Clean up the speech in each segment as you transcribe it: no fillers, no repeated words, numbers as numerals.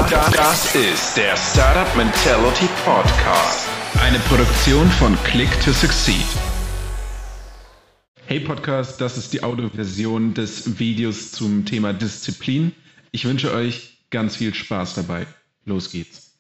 Das ist der Startup Mentality Podcast. Eine Produktion von Click to Succeed. Hey Podcast, das ist die Audioversion des Videos zum Thema Disziplin. Ich wünsche euch ganz viel Spaß dabei. Los geht's.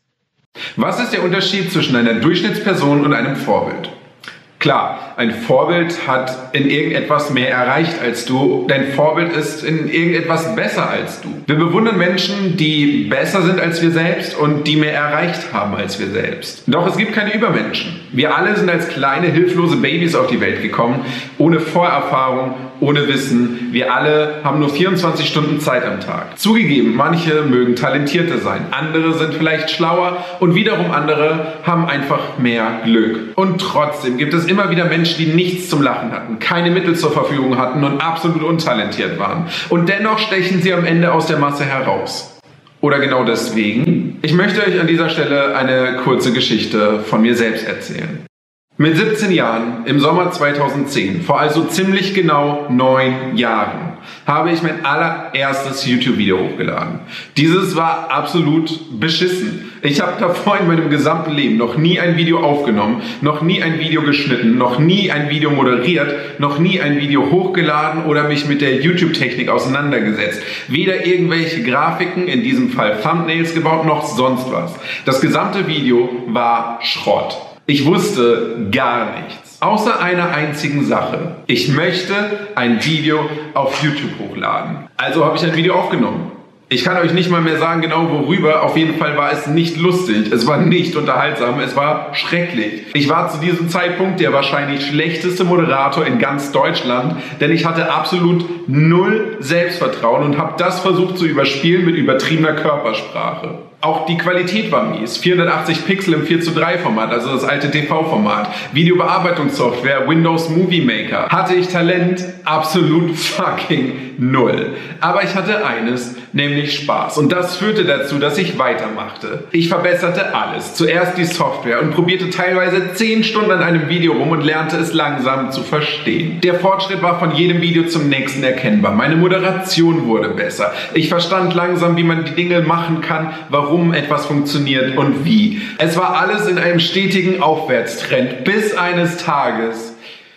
Was ist der Unterschied zwischen einer Durchschnittsperson und einem Vorbild? Klar, ein Vorbild hat in irgendetwas mehr erreicht als du. Dein Vorbild ist in irgendetwas besser als du. Wir bewundern Menschen, die besser sind als wir selbst und die mehr erreicht haben als wir selbst. Doch es gibt keine Übermenschen. Wir alle sind als kleine, hilflose Babys auf die Welt gekommen, ohne Vorerfahrung, ohne Wissen. Wir alle haben nur 24 Stunden Zeit am Tag. Zugegeben, manche mögen talentierter sein, andere sind vielleicht schlauer und wiederum andere haben einfach mehr Glück. Und trotzdem gibt es immer wieder Menschen, die nichts zum Lachen hatten, keine Mittel zur Verfügung hatten und absolut untalentiert waren. Und dennoch stechen sie am Ende aus der Masse heraus. Oder genau deswegen? Ich möchte euch an dieser Stelle eine kurze Geschichte von mir selbst erzählen. Mit 17 Jahren, im Sommer 2010, vor also ziemlich genau 9 Jahren, habe ich mein allererstes YouTube-Video hochgeladen. Dieses war absolut beschissen. Ich habe davor in meinem gesamten Leben noch nie ein Video aufgenommen, noch nie ein Video geschnitten, noch nie ein Video moderiert, noch nie ein Video hochgeladen oder mich mit der YouTube-Technik auseinandergesetzt. Weder irgendwelche Grafiken, in diesem Fall Thumbnails gebaut, noch sonst was. Das gesamte Video war Schrott. Ich wusste gar nichts, außer einer einzigen Sache. Ich möchte ein Video auf YouTube hochladen. Also habe ich ein Video aufgenommen. Ich kann euch nicht mal mehr sagen genau worüber, auf jeden Fall war es nicht lustig, es war nicht unterhaltsam, es war schrecklich. Ich war zu diesem Zeitpunkt der wahrscheinlich schlechteste Moderator in ganz Deutschland, denn ich hatte absolut null Selbstvertrauen und habe das versucht zu überspielen mit übertriebener Körpersprache. Auch die Qualität war mies. 480 Pixel im 4:3 Format, also das alte TV-Format. Videobearbeitungssoftware, Windows Movie Maker. Hatte ich Talent? Absolut fucking null. Aber ich hatte eines, nämlich Spaß. Und das führte dazu, dass ich weitermachte. Ich verbesserte alles. Zuerst die Software und probierte teilweise 10 Stunden an einem Video rum und lernte es langsam zu verstehen. Der Fortschritt war von jedem Video zum nächsten erkennbar. Meine Moderation wurde besser. Ich verstand langsam, wie man die Dinge machen kann, warum etwas funktioniert und wie. Es war alles in einem stetigen Aufwärtstrend, bis eines Tages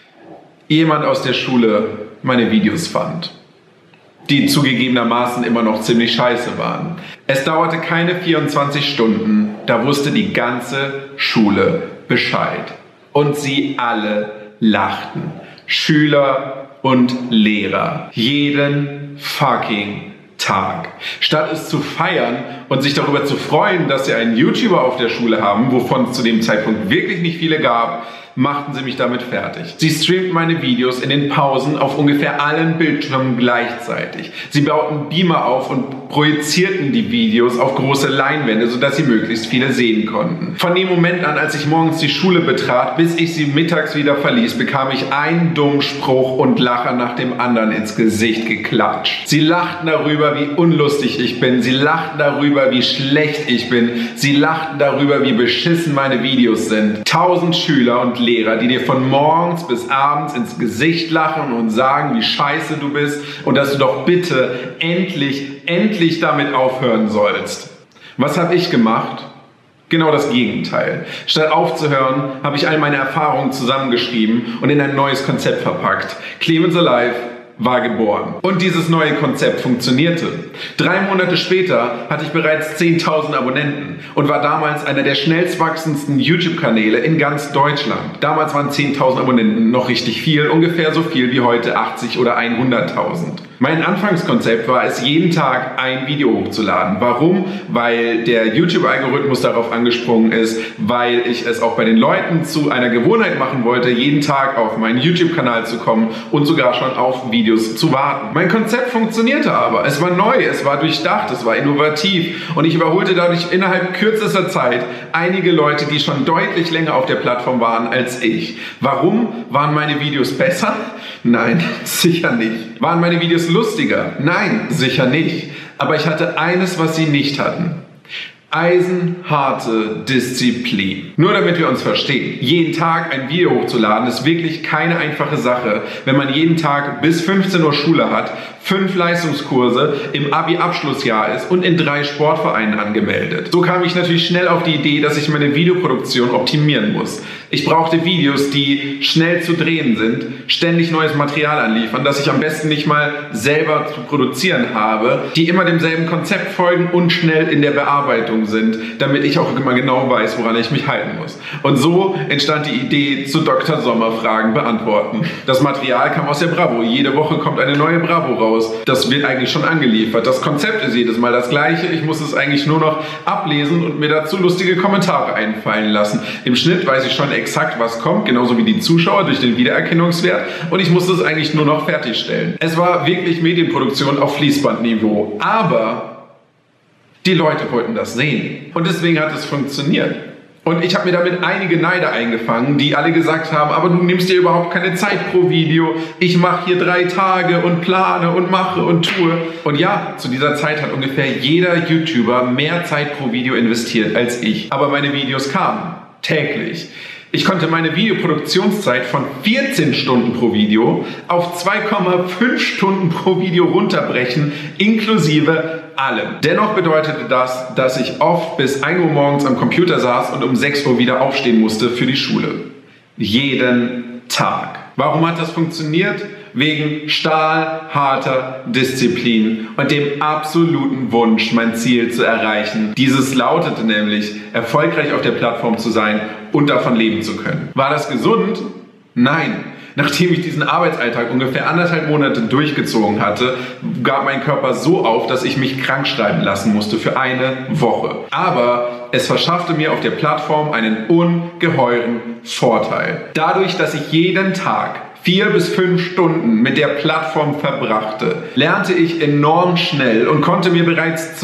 jemand aus der Schule meine Videos fand, die zugegebenermaßen immer noch ziemlich scheiße waren. Es dauerte keine 24 Stunden, da wusste die ganze Schule Bescheid. Und sie alle lachten. Schüler und Lehrer. Jeden fucking Tag. Statt es zu feiern und sich darüber zu freuen, dass sie einen YouTuber auf der Schule haben, wovon es zu dem Zeitpunkt wirklich nicht viele gab, machten sie mich damit fertig. Sie streamten meine Videos in den Pausen auf ungefähr allen Bildschirmen gleichzeitig. Sie bauten Beamer auf und projizierten die Videos auf große Leinwände, sodass sie möglichst viele sehen konnten. Von dem Moment an, als ich morgens die Schule betrat, bis ich sie mittags wieder verließ, bekam ich einen dummen Spruch und Lacher nach dem anderen ins Gesicht geklatscht. Sie lachten darüber, wie unlustig ich bin. Sie lachten darüber, wie schlecht ich bin. Sie lachten darüber, wie beschissen meine Videos sind. 1000 Schüler und Lehrer, die dir von morgens bis abends ins Gesicht lachen und sagen, wie scheiße du bist und dass du doch bitte endlich damit aufhören sollst. Was habe ich gemacht? Genau das Gegenteil. Statt aufzuhören, habe ich all meine Erfahrungen zusammengeschrieben und in ein neues Konzept verpackt. Clemens Alive war geboren. Und dieses neue Konzept funktionierte. 3 Monate später hatte ich bereits 10.000 Abonnenten und war damals einer der schnellst wachsendsten YouTube-Kanäle in ganz Deutschland. Damals waren 10.000 Abonnenten noch richtig viel, ungefähr so viel wie heute 80 oder 100.000. Mein Anfangskonzept war es, jeden Tag ein Video hochzuladen. Warum? Weil der YouTube-Algorithmus darauf angesprungen ist, weil ich es auch bei den Leuten zu einer Gewohnheit machen wollte, jeden Tag auf meinen YouTube-Kanal zu kommen und sogar schon auf Videos zu warten. Mein Konzept funktionierte aber. Es war neu, es war durchdacht, es war innovativ und ich überholte dadurch innerhalb kürzester Zeit einige Leute, die schon deutlich länger auf der Plattform waren als ich. Warum? Waren meine Videos besser? Nein, sicher nicht. Waren meine Videos lustiger? Nein, sicher nicht. Aber ich hatte eines, was sie nicht hatten. Eisenharte Disziplin. Nur damit wir uns verstehen, jeden Tag ein Video hochzuladen ist wirklich keine einfache Sache, wenn man jeden Tag bis 15 Uhr Schule hat, 5 Leistungskurse im Abi-Abschlussjahr ist und in 3 Sportvereinen angemeldet. So kam ich natürlich schnell auf die Idee, dass ich meine Videoproduktion optimieren muss. Ich brauchte Videos, die schnell zu drehen sind, ständig neues Material anliefern, das ich am besten nicht mal selber zu produzieren habe, die immer demselben Konzept folgen und schnell in der Bearbeitung sind, damit ich auch immer genau weiß, woran ich mich halten muss. Und so entstand die Idee zu Dr. Sommer Fragen beantworten. Das Material kam aus der Bravo. Jede Woche kommt eine neue Bravo raus. Das wird eigentlich schon angeliefert. Das Konzept ist jedes Mal das gleiche. Ich muss es eigentlich nur noch ablesen und mir dazu lustige Kommentare einfallen lassen. Im Schnitt weiß ich schon exakt, was kommt, genauso wie die Zuschauer durch den Wiedererkennungswert, und ich musste es eigentlich nur noch fertigstellen. Es war wirklich Medienproduktion auf Fließbandniveau, aber die Leute wollten das sehen und deswegen hat es funktioniert. Und ich habe mir damit einige Neider eingefangen, die alle gesagt haben, aber du nimmst dir überhaupt keine Zeit pro Video, ich mache hier 3 Tage und plane und mache und tue. Und ja, zu dieser Zeit hat ungefähr jeder YouTuber mehr Zeit pro Video investiert als ich. Aber meine Videos kamen täglich. Ich konnte meine Videoproduktionszeit von 14 Stunden pro Video auf 2,5 Stunden pro Video runterbrechen, inklusive allem. Dennoch bedeutete das, dass ich oft bis 1 Uhr morgens am Computer saß und um 6 Uhr wieder aufstehen musste für die Schule. Jeden Tag. Warum hat das funktioniert? Wegen stahlharter Disziplin und dem absoluten Wunsch, mein Ziel zu erreichen. Dieses lautete nämlich, erfolgreich auf der Plattform zu sein und davon leben zu können. War das gesund? Nein. Nachdem ich diesen Arbeitsalltag ungefähr 1,5 Monate durchgezogen hatte, gab mein Körper so auf, dass ich mich krank schreiben lassen musste für 1 Woche. Aber es verschaffte mir auf der Plattform einen ungeheuren Vorteil. Dadurch, dass ich jeden Tag 4 bis 5 Stunden mit der Plattform verbrachte, lernte ich enorm schnell und konnte mir bereits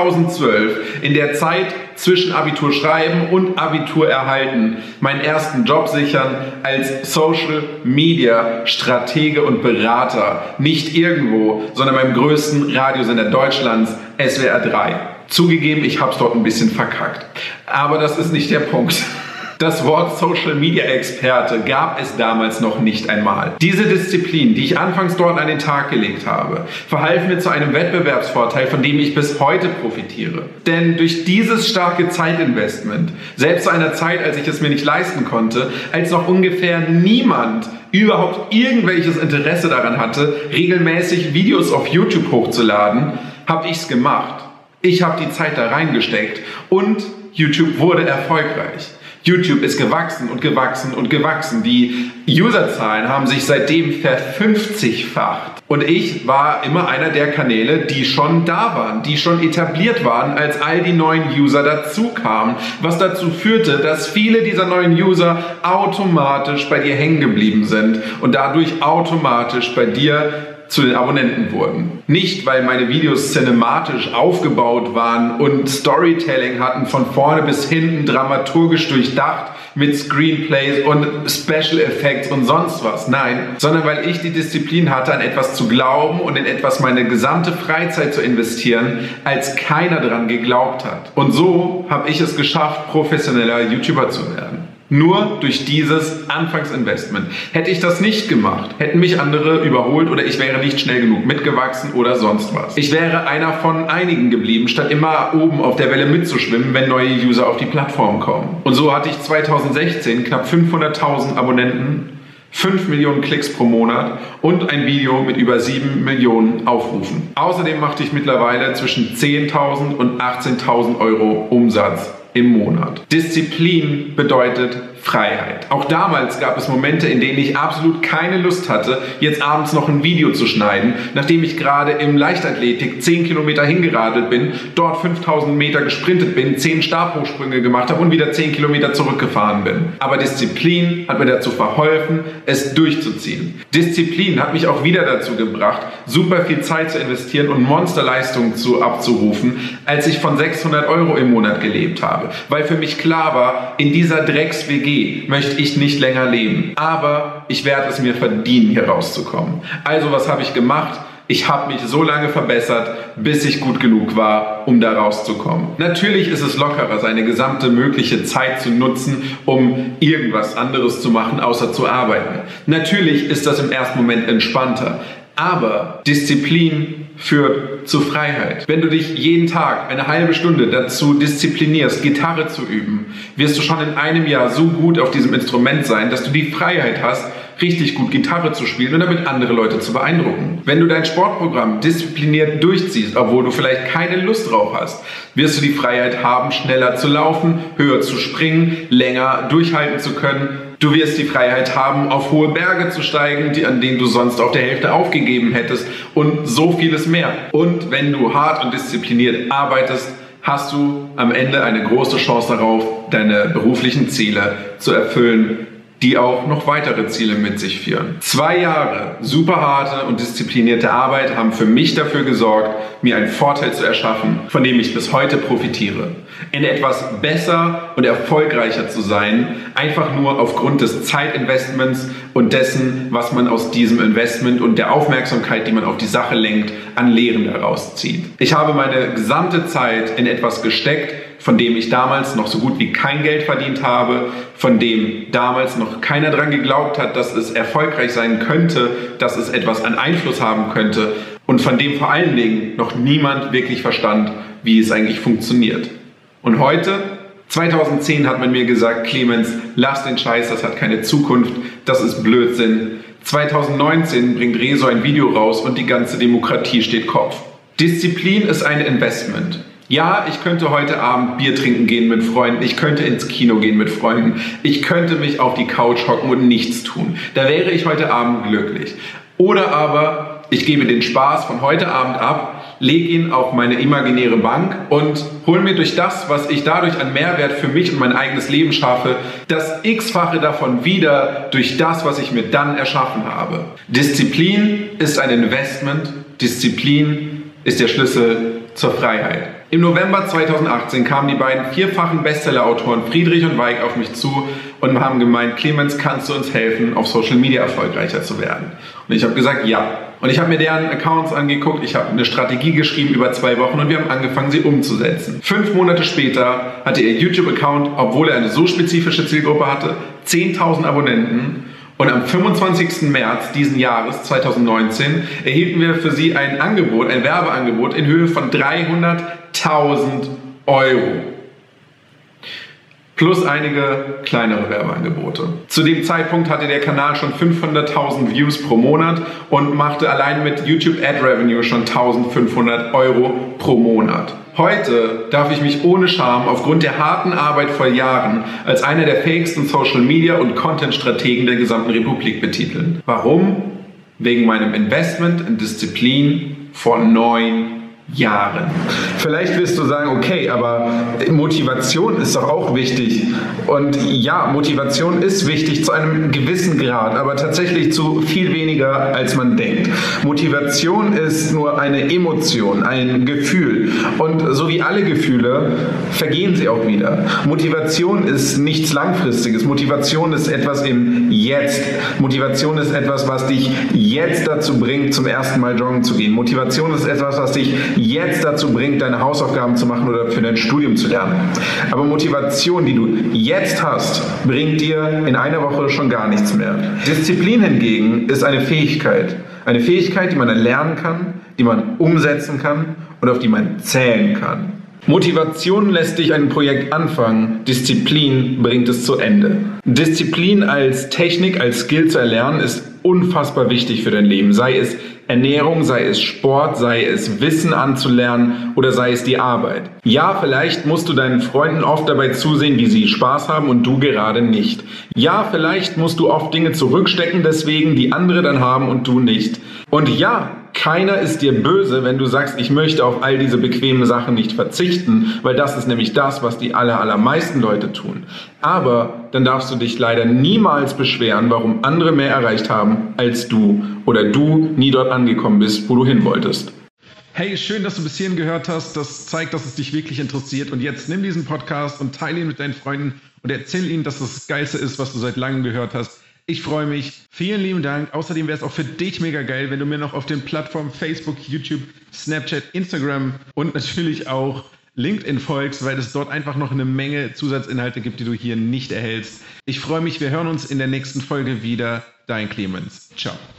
2012 in der Zeit zwischen Abitur schreiben und Abitur erhalten meinen ersten Job sichern als Social Media Stratege und Berater. Nicht irgendwo, sondern beim größten Radiosender Deutschlands, SWR 3. Zugegeben, ich hab's dort ein bisschen verkackt. Aber das ist nicht der Punkt. Das Wort Social Media Experte gab es damals noch nicht einmal. Diese Disziplin, die ich anfangs dort an den Tag gelegt habe, verhalf mir zu einem Wettbewerbsvorteil, von dem ich bis heute profitiere. Denn durch dieses starke Zeitinvestment, selbst zu einer Zeit, als ich es mir nicht leisten konnte, als noch ungefähr niemand überhaupt irgendwelches Interesse daran hatte, regelmäßig Videos auf YouTube hochzuladen, habe ich es gemacht. Ich habe die Zeit da reingesteckt und YouTube wurde erfolgreich. YouTube ist gewachsen und gewachsen und gewachsen. Die Userzahlen haben sich seitdem ver50-facht. Und ich war immer einer der Kanäle, die schon da waren, die schon etabliert waren, als all die neuen User dazu kamen. Was dazu führte, dass viele dieser neuen User automatisch bei dir hängen geblieben sind und dadurch automatisch bei dir zu den Abonnenten wurden. Nicht, weil meine Videos cinematisch aufgebaut waren und Storytelling hatten, von vorne bis hinten dramaturgisch durchdacht mit Screenplays und Special Effects und sonst was. Nein, sondern weil ich die Disziplin hatte, an etwas zu glauben und in etwas meine gesamte Freizeit zu investieren, als keiner daran geglaubt hat. Und so habe ich es geschafft, professioneller YouTuber zu werden. Nur durch dieses Anfangsinvestment. Hätte ich das nicht gemacht, hätten mich andere überholt oder ich wäre nicht schnell genug mitgewachsen oder sonst was. Ich wäre einer von einigen geblieben, statt immer oben auf der Welle mitzuschwimmen, wenn neue User auf die Plattform kommen. Und so hatte ich 2016 knapp 500.000 Abonnenten, 5 Millionen Klicks pro Monat und ein Video mit über 7 Millionen Aufrufen. Außerdem machte ich mittlerweile zwischen 10.000 und 18.000 Euro Umsatz im Monat. Disziplin bedeutet Freiheit. Auch damals gab es Momente, in denen ich absolut keine Lust hatte, jetzt abends noch ein Video zu schneiden, nachdem ich gerade im Leichtathletik 10 Kilometer hingeradelt bin, dort 5000 Meter gesprintet bin, 10 Stabhochsprünge gemacht habe und wieder 10 Kilometer zurückgefahren bin. Aber Disziplin hat mir dazu verholfen, es durchzuziehen. Disziplin hat mich auch wieder dazu gebracht, super viel Zeit zu investieren und Monsterleistungen abzurufen, als ich von 600 Euro im Monat gelebt habe. Weil für mich klar war, in dieser Drecks-WG möchte ich nicht länger leben. Aber ich werde es mir verdienen, hier rauszukommen. Also was habe ich gemacht? Ich habe mich so lange verbessert, bis ich gut genug war, um da rauszukommen. Natürlich ist es lockerer, seine gesamte mögliche Zeit zu nutzen, um irgendwas anderes zu machen, außer zu arbeiten. Natürlich ist das im ersten Moment entspannter. Aber Disziplin führt zu Freiheit. Wenn du dich jeden Tag eine halbe Stunde dazu disziplinierst, Gitarre zu üben, wirst du schon in einem Jahr so gut auf diesem Instrument sein, dass du die Freiheit hast, richtig gut Gitarre zu spielen und damit andere Leute zu beeindrucken. Wenn du dein Sportprogramm diszipliniert durchziehst, obwohl du vielleicht keine Lust drauf hast, wirst du die Freiheit haben, schneller zu laufen, höher zu springen, länger durchhalten zu können. Du wirst die Freiheit haben, auf hohe Berge zu steigen, an denen du sonst auf der Hälfte aufgegeben hättest und so vieles mehr. Und wenn du hart und diszipliniert arbeitest, hast du am Ende eine große Chance darauf, deine beruflichen Ziele zu erfüllen, die auch noch weitere Ziele mit sich führen. 2 Jahre super harte und disziplinierte Arbeit haben für mich dafür gesorgt, mir einen Vorteil zu erschaffen, von dem ich bis heute profitiere. In etwas besser und erfolgreicher zu sein, einfach nur aufgrund des Zeitinvestments und dessen, was man aus diesem Investment und der Aufmerksamkeit, die man auf die Sache lenkt, an Lehren daraus zieht. Ich habe meine gesamte Zeit in etwas gesteckt, von dem ich damals noch so gut wie kein Geld verdient habe, von dem damals noch keiner dran geglaubt hat, dass es erfolgreich sein könnte, dass es etwas an Einfluss haben könnte und von dem vor allen Dingen noch niemand wirklich verstand, wie es eigentlich funktioniert. Und heute, 2010, hat man mir gesagt, Clemens, lass den Scheiß, das hat keine Zukunft, das ist Blödsinn. 2019 bringt Rezo ein Video raus und die ganze Demokratie steht Kopf. Disziplin ist ein Investment. Ja, ich könnte heute Abend Bier trinken gehen mit Freunden, ich könnte ins Kino gehen mit Freunden, ich könnte mich auf die Couch hocken und nichts tun. Da wäre ich heute Abend glücklich. Oder aber ich gebe den Spaß von heute Abend ab, lege ihn auf meine imaginäre Bank und hole mir durch das, was ich dadurch an Mehrwert für mich und mein eigenes Leben schaffe, das X-fache davon wieder durch das, was ich mir dann erschaffen habe. Disziplin ist ein Investment, Disziplin ist der Schlüssel zur Freiheit. Im November 2018 kamen die beiden 4-fachen Bestseller-Autoren Friedrich und Weig auf mich zu und haben gemeint, Clemens, kannst du uns helfen, auf Social Media erfolgreicher zu werden? Und ich habe gesagt, ja. Und ich habe mir deren Accounts angeguckt, ich habe eine Strategie geschrieben über 2 Wochen und wir haben angefangen, sie umzusetzen. 5 Monate später hatte ihr YouTube-Account, obwohl er eine so spezifische Zielgruppe hatte, 10.000 Abonnenten. Und am 25. März diesen Jahres, 2019, erhielten wir für sie ein Angebot, ein Werbeangebot in Höhe von 300.000 Euro. Plus einige kleinere Werbeangebote. Zu dem Zeitpunkt hatte der Kanal schon 500.000 Views pro Monat und machte allein mit YouTube Ad Revenue schon 1.500 Euro pro Monat. Heute darf ich mich ohne Scham aufgrund der harten Arbeit vor Jahren als einer der fähigsten Social Media und Content-Strategen der gesamten Republik betiteln. Warum? Wegen meinem Investment in Disziplin vor 9 Jahren. Vielleicht wirst du sagen, okay, aber Motivation ist doch auch wichtig. Und ja, Motivation ist wichtig zu einem gewissen Grad, aber tatsächlich zu viel weniger, als man denkt. Motivation ist nur eine Emotion, ein Gefühl. Und so wie alle Gefühle vergehen sie auch wieder. Motivation ist nichts Langfristiges. Motivation ist etwas im Jetzt. Motivation ist etwas, was dich jetzt dazu bringt, zum ersten Mal joggen zu gehen. Motivation ist etwas, was dich jetzt dazu bringt, deine Hausaufgaben zu machen oder für dein Studium zu lernen. Aber Motivation, die du jetzt hast, bringt dir in einer Woche schon gar nichts mehr. Disziplin hingegen ist eine Fähigkeit. Eine Fähigkeit, die man erlernen kann, die man umsetzen kann und auf die man zählen kann. Motivation lässt dich ein Projekt anfangen, Disziplin bringt es zu Ende. Disziplin als Technik, als Skill zu erlernen, ist unfassbar wichtig für dein Leben. Sei es Ernährung, sei es Sport, sei es Wissen anzulernen oder sei es die Arbeit. Ja, vielleicht musst du deinen Freunden oft dabei zusehen, wie sie Spaß haben und du gerade nicht. Ja, vielleicht musst du oft Dinge zurückstecken, deswegen die andere dann haben und du nicht. Und ja, keiner ist dir böse, wenn du sagst, ich möchte auf all diese bequemen Sachen nicht verzichten, weil das ist nämlich das, was die allermeisten Leute tun. Aber dann darfst du dich leider niemals beschweren, warum andere mehr erreicht haben als du oder du nie dort angekommen bist, wo du hin wolltest. Hey, schön, dass du bis hierhin gehört hast. Das zeigt, dass es dich wirklich interessiert. Und jetzt nimm diesen Podcast und teile ihn mit deinen Freunden und erzähl ihnen, dass das Geilste ist, was du seit langem gehört hast. Ich freue mich. Vielen lieben Dank. Außerdem wäre es auch für dich mega geil, wenn du mir noch auf den Plattformen Facebook, YouTube, Snapchat, Instagram und natürlich auch LinkedIn folgst, weil es dort einfach noch eine Menge Zusatzinhalte gibt, die du hier nicht erhältst. Ich freue mich. Wir hören uns in der nächsten Folge wieder. Dein Clemens. Ciao.